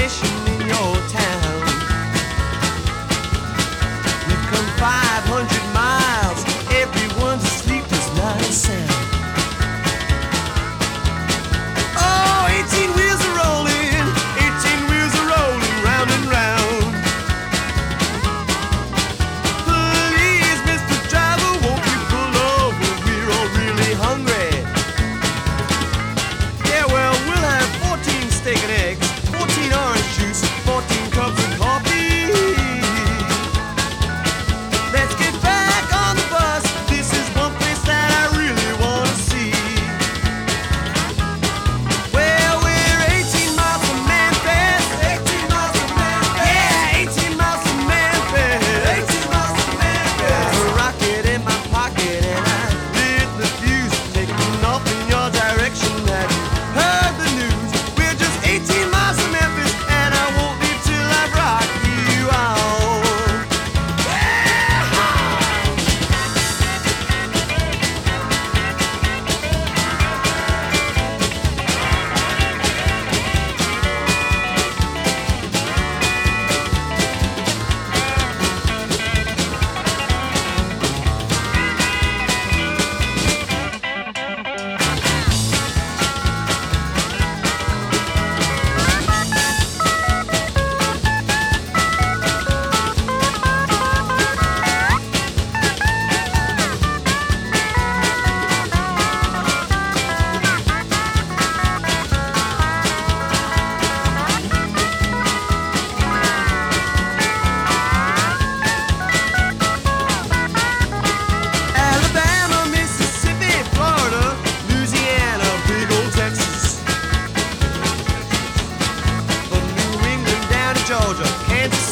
nation in your town. We've come 500 miles, everyone's asleep, there's not a sound. Oh, 18 wheels are rolling, 18 wheels are rolling round and round. Please, Mr. Driver, won't you pull over? We're all really hungry. Yeah, well, we'll have 14 steak and eggs, 14 orange juice, 14 cups of coffee. Let's get back on the bus. This is one place that I really want to see. Well, we're 18 miles from Memphis. 18 miles from Memphis. Yeah, 18 miles from Memphis. 18 miles from Memphis. There's a rocket in my pocket and I lit the fuse, taking off in your direction. Have you heard the news? We're just 18 miles from Memphis and I won't leave till I've rocked you out. Alabama, Mississippi, Florida, Louisiana, big old Texas. From New England down to Georgia, Kansas